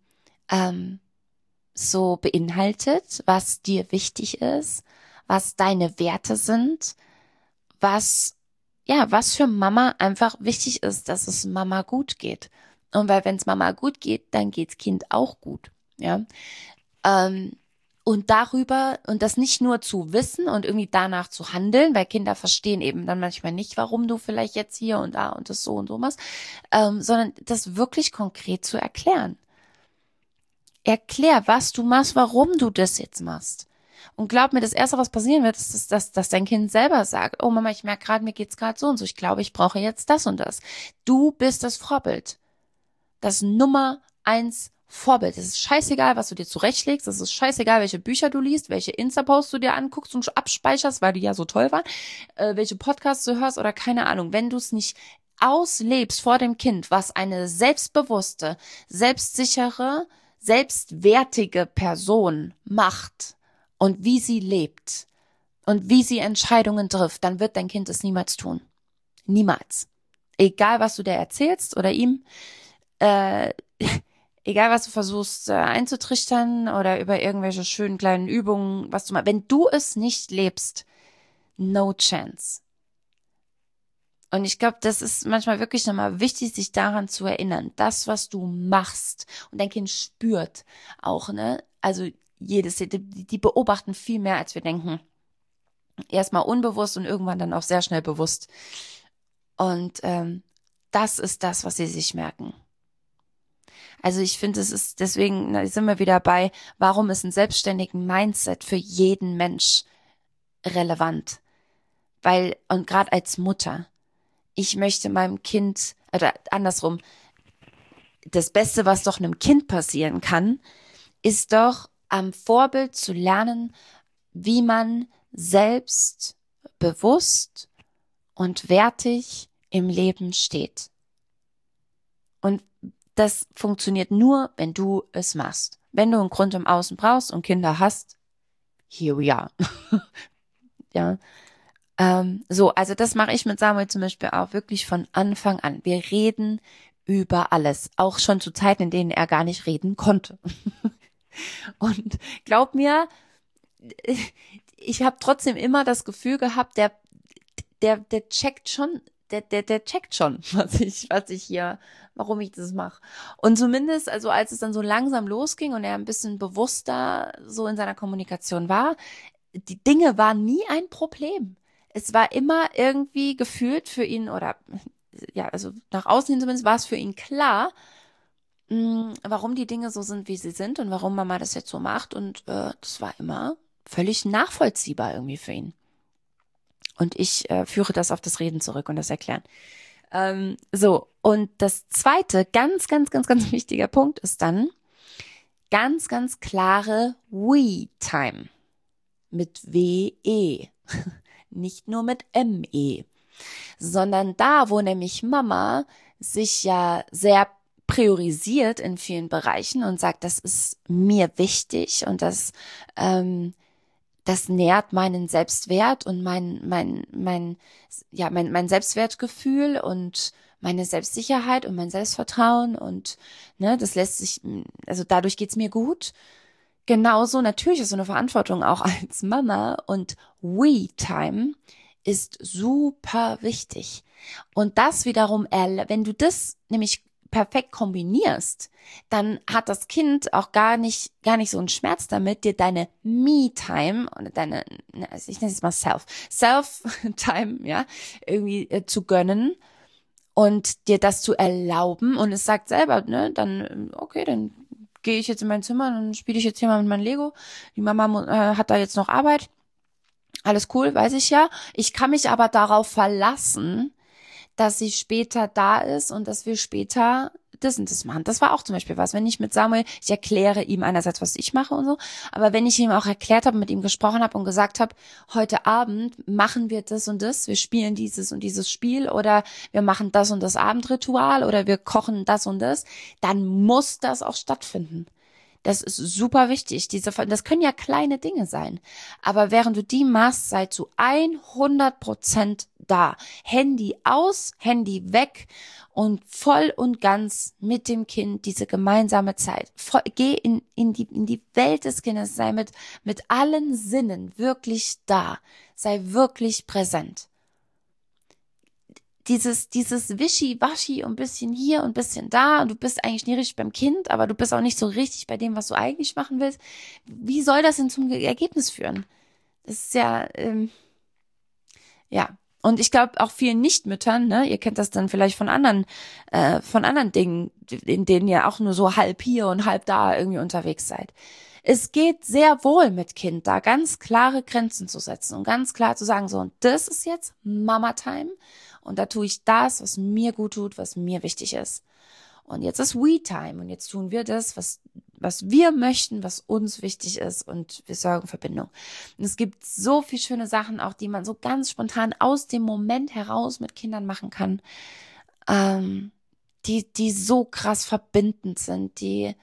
so beinhaltet, was dir wichtig ist, was deine Werte sind, was für Mama einfach wichtig ist, dass es Mama gut geht. Und weil wenn es Mama gut geht, dann geht's Kind auch gut, ja. Und darüber, und das nicht nur zu wissen und irgendwie danach zu handeln, weil Kinder verstehen eben dann manchmal nicht, warum du vielleicht jetzt hier und da und das so und so machst, sondern das wirklich konkret zu erklären. Erklär, was du machst, warum du das jetzt machst. Und glaub mir, das Erste, was passieren wird, ist, dass dein Kind selber sagt, oh Mama, ich merke gerade, mir geht's gerade so und so, ich glaube, ich brauche jetzt das und das. Du bist das Vorbild. Das Nummer 1 Vorbild. Es ist scheißegal, was du dir zurechtlegst. Es ist scheißegal, welche Bücher du liest, welche Insta-Posts du dir anguckst und abspeicherst, weil die ja so toll waren, welche Podcasts du hörst oder keine Ahnung. Wenn du es nicht auslebst vor dem Kind, was eine selbstbewusste, selbstsichere, selbstwertige Person macht und wie sie lebt und wie sie Entscheidungen trifft, dann wird dein Kind es niemals tun. Niemals. Egal, was du dir erzählst oder ihm, egal, was du versuchst einzutrichtern oder über irgendwelche schönen kleinen Übungen, was du mal, wenn du es nicht lebst, no chance. Und ich glaube, das ist manchmal wirklich nochmal wichtig, sich daran zu erinnern, das, was du machst, und dein Kind spürt auch, ne, also die beobachten viel mehr, als wir denken. Erstmal unbewusst und irgendwann dann auch sehr schnell bewusst. Und das ist das, was sie sich merken. Also ich finde, es ist deswegen, da sind wir wieder bei, warum ist ein selbstständigen Mindset für jeden Mensch relevant? Weil, und gerade als Mutter, ich möchte meinem Kind, oder andersrum, das Beste, was doch einem Kind passieren kann, ist doch am Vorbild zu lernen, wie man selbstbewusst und wertig im Leben steht. Und das funktioniert nur, wenn du es machst. Wenn du einen Grund im Außen brauchst und Kinder hast, here we are. Ja. So, also das mache ich mit Samuel zum Beispiel auch wirklich von Anfang an. Wir reden über alles, auch schon zu Zeiten, in denen er gar nicht reden konnte. Und glaub mir, ich habe trotzdem immer das Gefühl gehabt, der checkt schon, der checkt schon, was ich hier, warum ich das mache. Und zumindest, also als es dann so langsam losging und er ein bisschen bewusster so in seiner Kommunikation war, die Dinge waren nie ein Problem. Es war immer irgendwie gefühlt für ihn, oder ja, also nach außen hin zumindest war es für ihn klar, warum die Dinge so sind, wie sie sind und warum Mama das jetzt so macht. Und das war immer völlig nachvollziehbar irgendwie für ihn. Und ich führe das auf das Reden zurück und das Erklären. So, und das zweite, ganz, ganz, ganz, ganz wichtiger Punkt ist dann ganz, ganz klare We-Time mit W-E. Nicht nur mit M-E, sondern da, wo nämlich Mama sich ja sehr priorisiert in vielen Bereichen und sagt, das ist mir wichtig und das nährt meinen Selbstwert und mein Selbstwertgefühl und meine Selbstsicherheit und mein Selbstvertrauen und ne, das lässt sich, also dadurch geht's mir gut. Genauso natürlich ist so eine Verantwortung auch als Mama und We-Time ist super wichtig. Und das wiederum, wenn du das nämlich perfekt kombinierst, dann hat das Kind auch gar nicht so einen Schmerz damit, dir deine Me-Time oder deine, ich nenne es mal Self-Time, ja, irgendwie zu gönnen und dir das zu erlauben. Und es sagt selber, ne, dann, okay, dann gehe ich jetzt in mein Zimmer, dann spiele ich jetzt hier mal mit meinem Lego. Die Mama hat da jetzt noch Arbeit. Alles cool, weiß ich ja. Ich kann mich aber darauf verlassen, dass sie später da ist und dass wir später das und das machen. Das war auch zum Beispiel was, wenn ich mit Samuel, ich erkläre ihm einerseits, was ich mache und so, aber wenn ich ihm auch erklärt habe, mit ihm gesprochen habe und gesagt habe, heute Abend machen wir das und das, wir spielen dieses und dieses Spiel oder wir machen das und das Abendritual oder wir kochen das und das, dann muss das auch stattfinden. Das ist super wichtig. Das können ja kleine Dinge sein. Aber während du die machst, sei zu 100% da. Handy aus, Handy weg und voll und ganz mit dem Kind diese gemeinsame Zeit. Geh in die Welt des Kindes, sei mit allen Sinnen wirklich da. Sei wirklich präsent. Dieses Wischi-Waschi und ein bisschen hier und ein bisschen da und du bist eigentlich nie richtig beim Kind, aber du bist auch nicht so richtig bei dem, was du eigentlich machen willst. Wie soll das denn zum Ergebnis führen? Das ist ja, ja. Und ich glaube auch vielen Nichtmüttern, ne, ihr kennt das dann vielleicht von anderen Dingen, in denen ihr auch nur so halb hier und halb da irgendwie unterwegs seid. Es geht sehr wohl mit Kind, da ganz klare Grenzen zu setzen und ganz klar zu sagen, so, und das ist jetzt Mama-Time. Und da tue ich das, was mir gut tut, was mir wichtig ist. Und jetzt ist We-Time und jetzt tun wir das, was wir möchten, was uns wichtig ist und wir sorgen für Bindung. Und es gibt so viele schöne Sachen auch, die man so ganz spontan aus dem Moment heraus mit Kindern machen kann, die so krass verbindend sind, die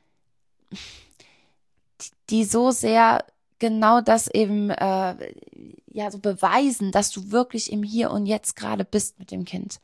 so sehr genau das eben so beweisen, dass du wirklich im Hier und Jetzt gerade bist mit dem Kind.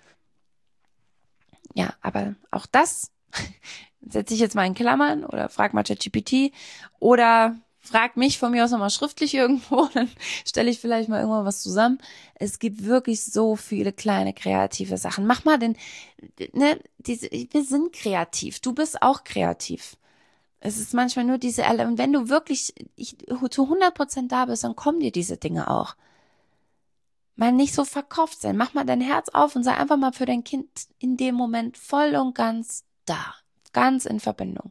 Ja, aber auch das setze ich jetzt mal in Klammern oder frag mal ChatGPT oder frag mich von mir aus nochmal schriftlich irgendwo, dann stelle ich vielleicht mal irgendwann was zusammen. Es gibt wirklich so viele kleine kreative Sachen. Mach mal wir sind kreativ. Du bist auch kreativ. Es ist manchmal nur und wenn du wirklich zu 100% da bist, dann kommen dir diese Dinge auch. Mal nicht so verkopft sein. Mach mal dein Herz auf und sei einfach mal für dein Kind in dem Moment voll und ganz da. Ganz in Verbindung.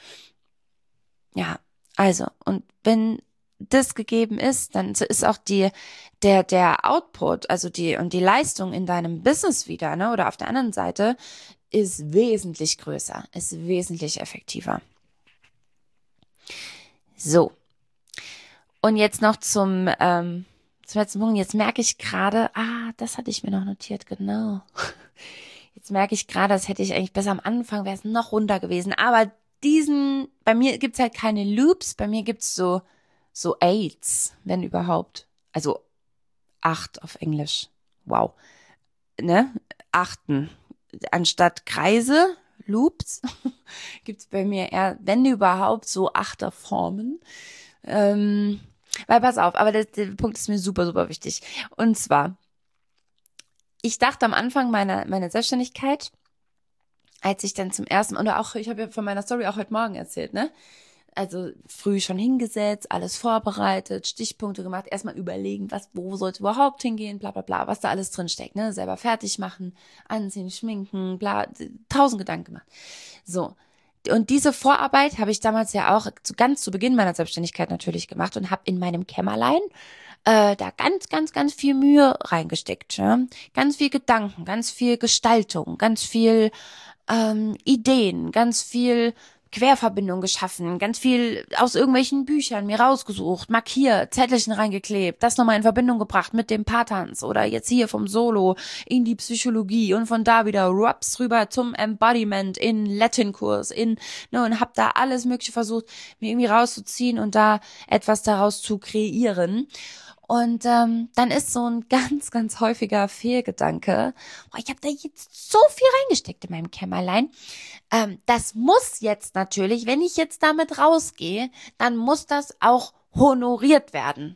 Ja, also, und wenn das gegeben ist, dann ist auch der Output, also die Leistung in deinem Business wieder, ne, oder auf der anderen Seite, ist wesentlich größer, ist wesentlich effektiver. So. Und jetzt noch zum letzten Punkt. Jetzt merke ich gerade, das hatte ich mir noch notiert, genau. Jetzt merke ich gerade, das hätte ich eigentlich besser am Anfang, wäre es noch runter gewesen. Aber bei mir gibt's halt keine Loops, bei mir gibt's so Eights, wenn überhaupt. Also 8 auf Englisch. Wow. Ne? Achten. Anstatt Kreise, Loops, gibt's bei mir eher, wenn überhaupt, so Achterformen. Weil pass auf, aber der Punkt ist mir super, super wichtig. Und zwar, ich dachte am Anfang meiner Selbstständigkeit, als ich dann zum ersten Mal, oder auch, ich habe ja von meiner Story auch heute Morgen erzählt, ne? Also früh schon hingesetzt, alles vorbereitet, Stichpunkte gemacht, erstmal überlegen, wo sollte überhaupt hingehen, bla bla bla, was da alles drin steckt, ne? Selber fertig machen, anziehen, schminken, bla, 1000 Gedanken gemacht. So. Und diese Vorarbeit habe ich damals ja auch ganz zu Beginn meiner Selbstständigkeit natürlich gemacht und habe in meinem Kämmerlein da ganz, ganz, ganz viel Mühe reingesteckt. Ja? Ganz viel Gedanken, ganz viel Gestaltung, ganz viel Ideen, ganz viel Querverbindung geschaffen, ganz viel aus irgendwelchen Büchern mir rausgesucht, markiert, Zettelchen reingeklebt, das nochmal in Verbindung gebracht mit dem Paartanz oder jetzt hier vom Solo in die Psychologie und von da wieder rups rüber zum Embodiment in Latin-Kurs, und hab da alles Mögliche versucht, mir irgendwie rauszuziehen und da etwas daraus zu kreieren. Und dann ist so ein ganz, ganz häufiger Fehlgedanke, ich habe da jetzt so viel reingesteckt in meinem Kämmerlein. Das muss jetzt natürlich, wenn ich jetzt damit rausgehe, dann muss das auch honoriert werden.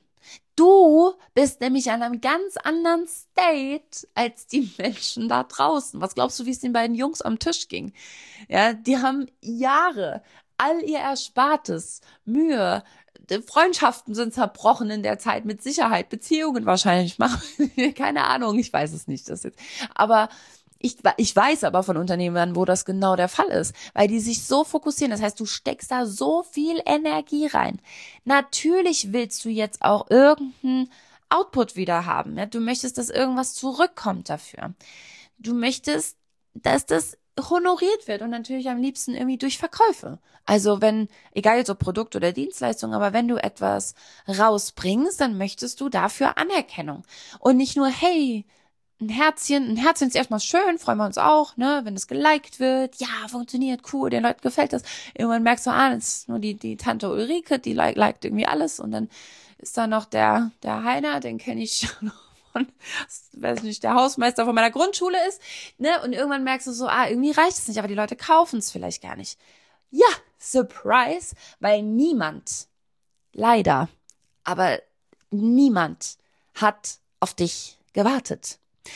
Du bist nämlich an einem ganz anderen State als die Menschen da draußen. Was glaubst du, wie es den beiden Jungs am Tisch ging? Ja, die haben Jahre, all ihr Erspartes, Mühe, Freundschaften sind zerbrochen in der Zeit, mit Sicherheit, Beziehungen wahrscheinlich, keine Ahnung, ich weiß es nicht, das jetzt. Aber ich weiß aber von Unternehmern, wo das genau der Fall ist, weil die sich so fokussieren. Das heißt, du steckst da so viel Energie rein. Natürlich willst du jetzt auch irgendeinen Output wieder haben. Ja? Du möchtest, dass irgendwas zurückkommt dafür. Du möchtest, dass das honoriert wird und natürlich am liebsten irgendwie durch Verkäufe. Also egal jetzt ob Produkt oder Dienstleistung, aber wenn du etwas rausbringst, dann möchtest du dafür Anerkennung. Und nicht nur, hey, ein Herzchen ist erstmal schön, freuen wir uns auch, ne, wenn es geliked wird, ja, funktioniert, cool, den Leuten gefällt das. Irgendwann merkst du, das ist nur die Tante Ulrike, die liked irgendwie alles und dann ist da noch der Heiner, den kenne ich schon von, weiß nicht, der Hausmeister von meiner Grundschule ist, ne, und irgendwann merkst du so, irgendwie reicht es nicht, aber die Leute kaufen es vielleicht gar nicht. Ja, Surprise, weil niemand, leider, aber niemand hat auf dich gewartet.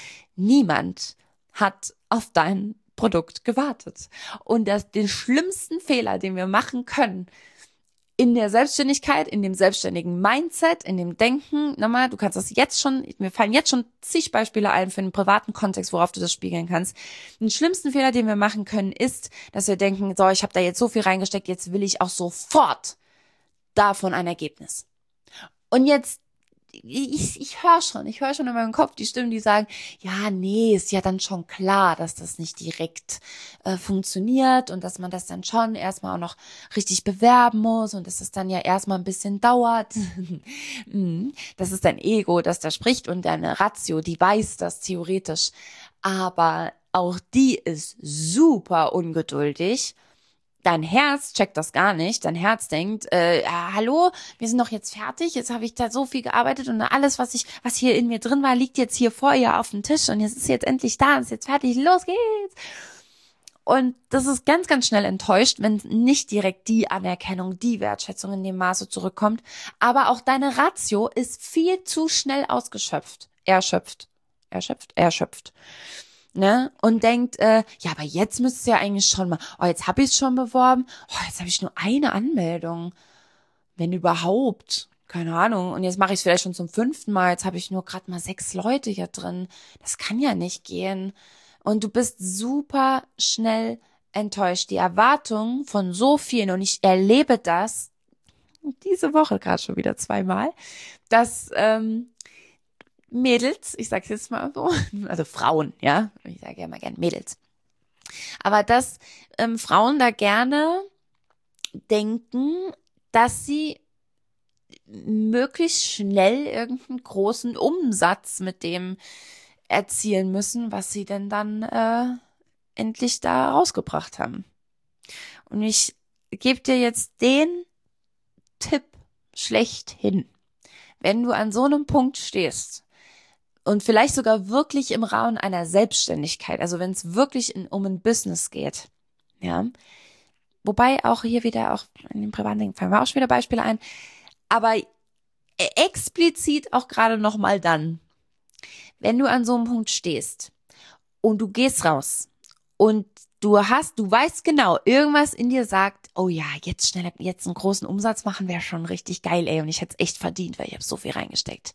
Niemand hat auf dein Produkt gewartet. Und den schlimmsten Fehler, den wir machen können, in der Selbstständigkeit, in dem selbstständigen Mindset, in dem Denken, nochmal, du kannst das jetzt schon, mir fallen jetzt schon zig Beispiele ein für einen privaten Kontext, worauf du das spiegeln kannst. Den schlimmsten Fehler, den wir machen können, ist, dass wir denken, so, ich habe da jetzt so viel reingesteckt, jetzt will ich auch sofort davon ein Ergebnis. Und jetzt ich höre schon in meinem Kopf die Stimmen, die sagen, ja, nee, ist ja dann schon klar, dass das nicht direkt funktioniert und dass man das dann schon erstmal auch noch richtig bewerben muss und dass es dann ja erstmal ein bisschen dauert. Das ist dein Ego, das da spricht und deine Ratio, die weiß das theoretisch. Aber auch die ist super ungeduldig. Dein Herz checkt das gar nicht. Dein Herz denkt, hallo, wir sind doch jetzt fertig. Jetzt habe ich da so viel gearbeitet und alles, was hier in mir drin war, liegt jetzt hier vor ihr auf dem Tisch und jetzt ist jetzt endlich da, ist jetzt fertig, los geht's. Und das ist ganz, ganz schnell enttäuscht, wenn nicht direkt die Anerkennung, die Wertschätzung in dem Maße zurückkommt. Aber auch deine Ratio ist viel zu schnell erschöpft. Ne? Und denkt, ja, aber jetzt müsste es ja eigentlich schon mal, oh, jetzt habe ich es schon beworben, oh, jetzt habe ich nur eine Anmeldung, wenn überhaupt, keine Ahnung, und jetzt mache ich es vielleicht schon zum 5. Mal, jetzt habe ich nur gerade mal 6 Leute hier drin, das kann ja nicht gehen. Und du bist super schnell enttäuscht. Die Erwartungen von so vielen, und ich erlebe das diese Woche gerade schon wieder 2-mal, dass Mädels, ich sag's jetzt mal so, also Frauen, ja, ich sage ja mal gern Mädels, aber dass Frauen da gerne denken, dass sie möglichst schnell irgendeinen großen Umsatz mit dem erzielen müssen, was sie denn dann endlich da rausgebracht haben. Und ich gebe dir jetzt den Tipp schlechthin. Wenn du an so einem Punkt stehst und vielleicht sogar wirklich im Rahmen einer Selbstständigkeit, also wenn es wirklich um ein Business geht, ja, wobei auch hier wieder, auch in den privaten Dingen fallen mir auch schon wieder Beispiele ein, aber explizit auch gerade nochmal dann, wenn du an so einem Punkt stehst und du gehst raus und du weißt genau, irgendwas in dir sagt, oh ja, jetzt einen großen Umsatz machen wäre schon richtig geil, ey, und ich hätte es echt verdient, weil ich habe so viel reingesteckt.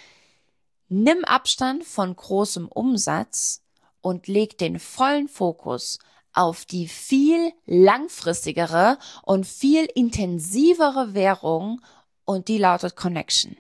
Nimm Abstand von großem Umsatz und leg den vollen Fokus auf die viel langfristigere und viel intensivere Währung und die lautet Connection.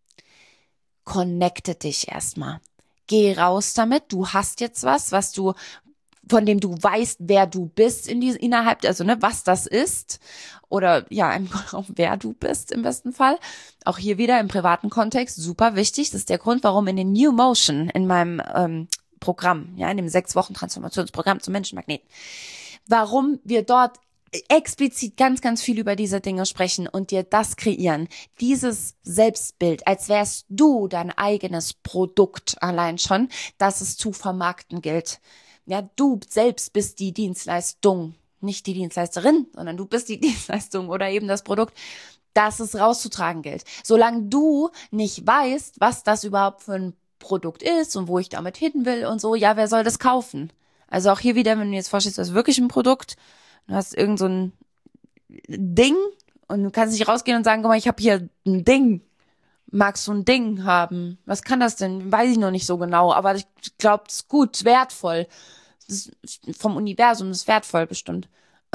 Connecte dich erstmal. Geh raus damit, du hast jetzt was du von dem du weißt, wer du bist innerhalb, also ne, was das ist oder ja, auch wer du bist im besten Fall. Auch hier wieder im privaten Kontext super wichtig. Das ist der Grund, warum in den New Motion, in meinem Programm, ja, in dem 6-Wochen-Transformationsprogramm zum Menschenmagneten, warum wir dort explizit ganz, ganz viel über diese Dinge sprechen und dir das kreieren. Dieses Selbstbild, als wärst du dein eigenes Produkt allein schon, dass es zu vermarkten gilt. Ja, du selbst bist die Dienstleistung, nicht die Dienstleisterin, sondern du bist die Dienstleistung oder eben das Produkt, das es rauszutragen gilt. Solange du nicht weißt, was das überhaupt für ein Produkt ist und wo ich damit hin will und so, ja, wer soll das kaufen? Also auch hier wieder, wenn du jetzt vorstellst, du hast wirklich ein Produkt, du hast irgend so ein Ding und du kannst nicht rausgehen und sagen, guck mal, ich habe hier ein Ding. Magst du ein Ding haben? Was kann das denn? Weiß ich noch nicht so genau, aber ich glaube, es ist gut, wertvoll. Das ist vom Universum, das ist wertvoll bestimmt.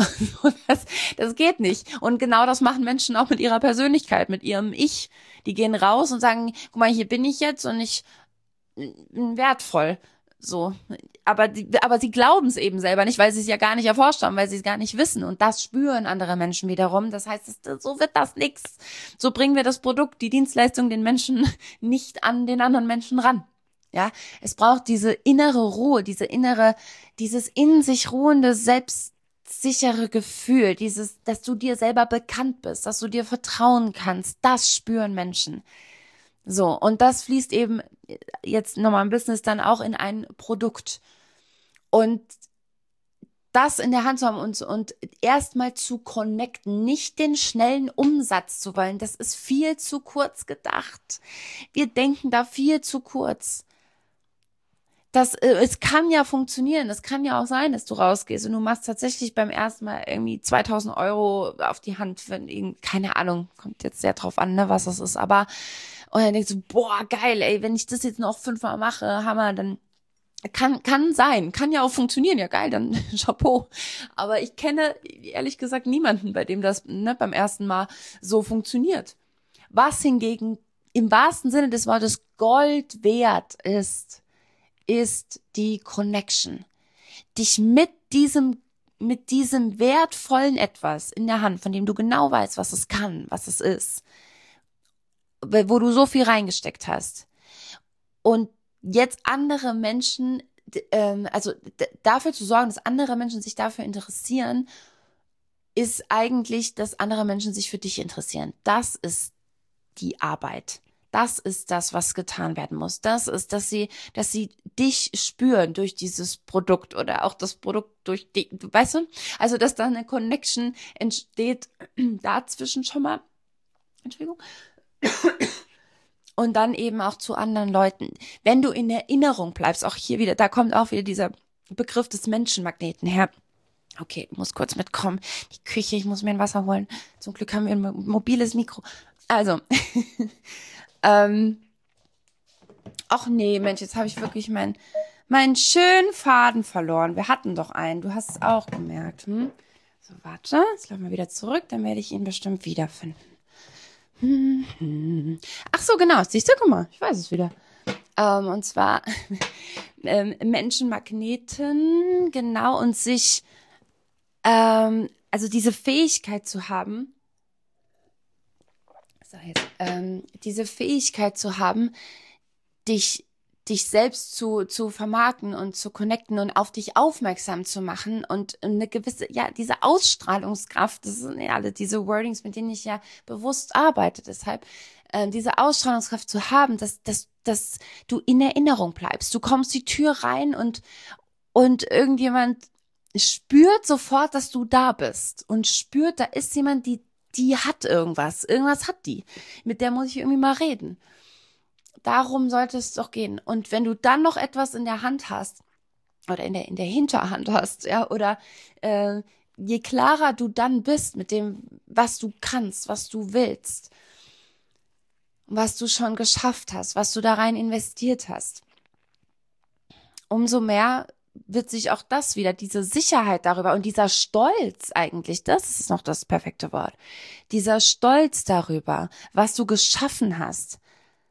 Das geht nicht. Und genau das machen Menschen auch mit ihrer Persönlichkeit, mit ihrem Ich. Die gehen raus und sagen, guck mal, hier bin ich jetzt und ich bin wertvoll. So, aber sie glauben es eben selber nicht, weil sie es ja gar nicht erforscht haben, weil sie es gar nicht wissen. Und das spüren andere Menschen wiederum. Das heißt, so wird das nix. So bringen wir das Produkt, die Dienstleistung den Menschen nicht an den anderen Menschen ran. Ja, es braucht diese innere Ruhe, dieses in sich ruhende, selbstsichere Gefühl, dass du dir selber bekannt bist, dass du dir vertrauen kannst. Das spüren Menschen. So, und das fließt eben jetzt nochmal im Business dann auch in ein Produkt. Und das in der Hand zu haben und erstmal zu connecten, nicht den schnellen Umsatz zu wollen, das ist viel zu kurz gedacht. Wir denken da viel zu kurz. Es kann ja funktionieren, es kann ja auch sein, dass du rausgehst und du machst tatsächlich beim ersten Mal irgendwie 2.000 Euro auf die Hand, keine Ahnung, kommt jetzt sehr drauf an, ne, was das ist, aber und dann denkst du, boah, geil, ey, wenn ich das jetzt noch 5-mal mache, Hammer, dann kann sein, kann ja auch funktionieren, ja geil, dann Chapeau. Aber ich kenne ehrlich gesagt niemanden, bei dem das beim ersten Mal so funktioniert. Was hingegen im wahrsten Sinne des Wortes Gold wert ist die Connection. Dich mit diesem wertvollen Etwas in der Hand, von dem du genau weißt, was es kann, was es ist, wo du so viel reingesteckt hast. Und jetzt andere Menschen, dafür zu sorgen, dass andere Menschen sich dafür interessieren, ist eigentlich, dass andere Menschen sich für dich interessieren. Das ist die Arbeit. Das ist das, was getan werden muss. Das ist, dass sie dich spüren durch dieses Produkt oder auch das Produkt durch die, weißt du? Also, dass da eine Connection entsteht dazwischen schon mal. Entschuldigung. Und dann eben auch zu anderen Leuten. Wenn du in Erinnerung bleibst, auch hier wieder, da kommt auch wieder dieser Begriff des Menschenmagneten her. Okay, ich muss kurz mitkommen. Die Küche, ich muss mir ein Wasser holen. Zum Glück haben wir ein mobiles Mikro. Also, ach nee, Mensch, jetzt habe ich wirklich meinen schönen Faden verloren. Wir hatten doch einen, du hast es auch gemerkt. So, warte, jetzt laufen wir wieder zurück, dann werde ich ihn bestimmt wiederfinden. Ach so, genau, siehst du, guck mal, ich weiß es wieder. Und zwar Menschenmagneten, genau, und sich, also diese Fähigkeit zu haben, diese Fähigkeit zu haben, dich selbst zu vermarkten und zu connecten und auf dich aufmerksam zu machen und eine gewisse, ja, diese Ausstrahlungskraft, das sind ja alle diese Wordings, mit denen ich ja bewusst arbeite, deshalb diese Ausstrahlungskraft zu haben, dass du in Erinnerung bleibst. Du kommst die Tür rein und irgendjemand spürt sofort, dass du da bist und spürt, da ist jemand, die hat irgendwas hat die, mit der muss ich irgendwie mal reden. Darum sollte es doch gehen. Und wenn du dann noch etwas in der Hand hast oder in der Hinterhand hast, ja, oder je klarer du dann bist mit dem, was du kannst, was du willst, was du schon geschafft hast, was du da rein investiert hast, umso mehr wird sich auch das wieder, diese Sicherheit darüber und dieser Stolz eigentlich, das ist noch das perfekte Wort, dieser Stolz darüber, was du geschaffen hast,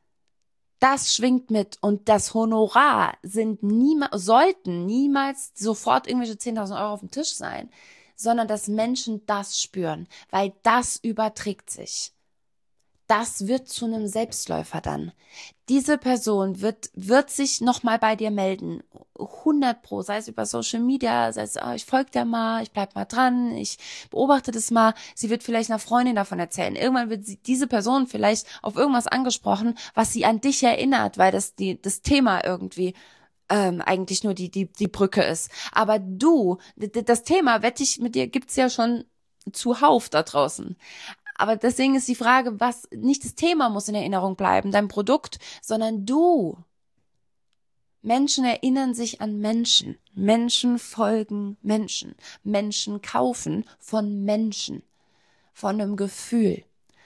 das schwingt mit und das Honorar sollten niemals sofort irgendwelche 10.000 Euro auf dem Tisch sein, sondern dass Menschen das spüren, weil das überträgt sich. Das wird zu einem Selbstläufer dann. Diese Person wird sich nochmal bei dir melden. 100%, sei es über Social Media, sei es, ich folge dir mal, ich bleib mal dran, ich beobachte das mal. Sie wird vielleicht einer Freundin davon erzählen. Irgendwann wird diese Person vielleicht auf irgendwas angesprochen, was sie an dich erinnert, weil das Thema irgendwie eigentlich nur die Brücke ist. Aber das Thema, wette ich, mit dir gibt's ja schon zuhauf da draußen. Aber deswegen ist die Frage, nicht das Thema muss in Erinnerung bleiben, dein Produkt, sondern du. Menschen erinnern sich an Menschen. Menschen folgen Menschen. Menschen kaufen von Menschen. Von einem Gefühl.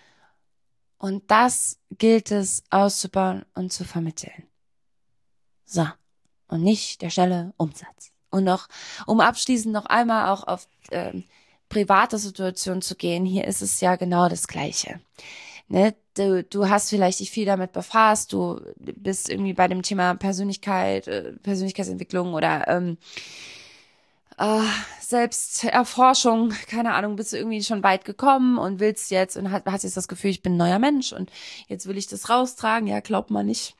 Und das gilt es auszubauen und zu vermitteln. So. Und nicht der schnelle Umsatz. Und noch, um abschließend noch einmal auch auf private Situation zu gehen, hier ist es ja genau das Gleiche. Ne? Du hast vielleicht dich viel damit befasst, du bist irgendwie bei dem Thema Persönlichkeitsentwicklung oder Selbsterforschung, keine Ahnung, bist du irgendwie schon weit gekommen und willst jetzt und hast jetzt das Gefühl, ich bin ein neuer Mensch und jetzt will ich das raustragen. Ja, glaubt man nicht,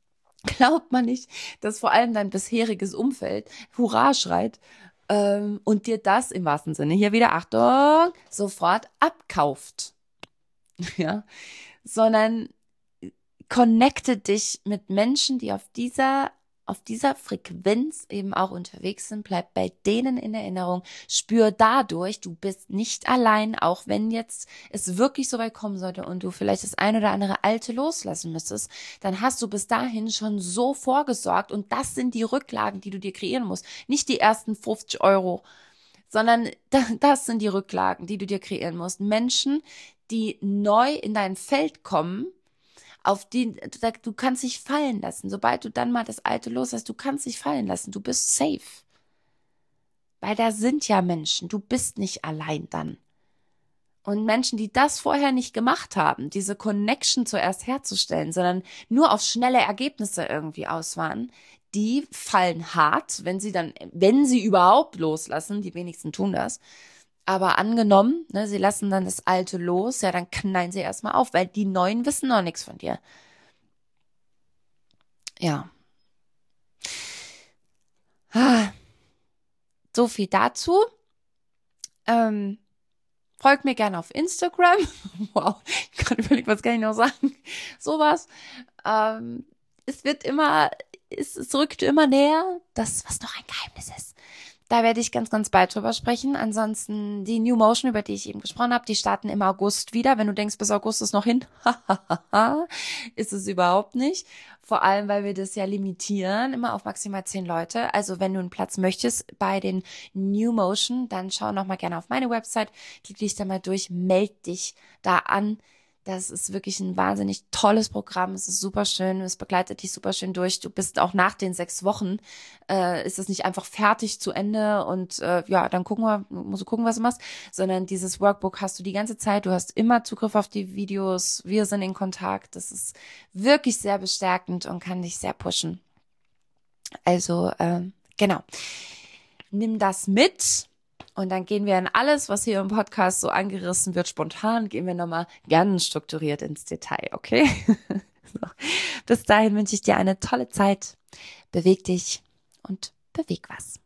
dass vor allem dein bisheriges Umfeld Hurra schreit, und dir das im wahrsten Sinne hier wieder, Achtung, sofort abkauft. Ja, sondern connecte dich mit Menschen, die auf dieser Frequenz eben auch unterwegs sind, bleib bei denen in Erinnerung, spür dadurch, du bist nicht allein, auch wenn jetzt es wirklich so weit kommen sollte und du vielleicht das ein oder andere Alte loslassen müsstest, dann hast du bis dahin schon so vorgesorgt und das sind die Rücklagen, die du dir kreieren musst, nicht die ersten 50 Euro, sondern das sind die Rücklagen, die du dir kreieren musst. Menschen, die neu in dein Feld kommen, auf die du kannst dich fallen lassen. Sobald du dann mal das Alte loslässt, du kannst dich fallen lassen. Du bist safe. Weil da sind ja Menschen. Du bist nicht allein dann. Und Menschen, die das vorher nicht gemacht haben, diese Connection zuerst herzustellen, sondern nur auf schnelle Ergebnisse irgendwie aus waren, die fallen hart, wenn sie überhaupt loslassen, die wenigsten tun das. Aber angenommen, ne, sie lassen dann das Alte los, ja, dann knallen sie erstmal auf, weil die Neuen wissen noch nichts von dir. Ja. So viel dazu. Folgt mir gerne auf Instagram. Wow, ich kann überlegen, was kann ich noch sagen? Sowas. Es rückt immer näher, das, was noch ein Geheimnis ist. Da werde ich ganz, ganz bald drüber sprechen. Ansonsten die New Motion, über die ich eben gesprochen habe, die starten im August wieder. Wenn du denkst, bis August ist noch hin, ist es überhaupt nicht. Vor allem, weil wir das ja limitieren, immer auf maximal 10 Leute. Also wenn du einen Platz möchtest bei den New Motion, dann schau nochmal gerne auf meine Website, klick dich da mal durch, meld dich da an. Das ist wirklich ein wahnsinnig tolles Programm. Es ist super schön. Es begleitet dich super schön durch. Du bist auch nach den 6 Wochen, ist es nicht einfach fertig zu Ende und ja, dann musst du gucken, was du machst, sondern dieses Workbook hast du die ganze Zeit. Du hast immer Zugriff auf die Videos. Wir sind in Kontakt. Das ist wirklich sehr bestärkend und kann dich sehr pushen. Also, genau. Nimm das mit. Und dann gehen wir in alles, was hier im Podcast so angerissen wird, spontan, gehen wir nochmal ganz strukturiert ins Detail, okay? So. Bis dahin wünsche ich dir eine tolle Zeit. Beweg dich und beweg was.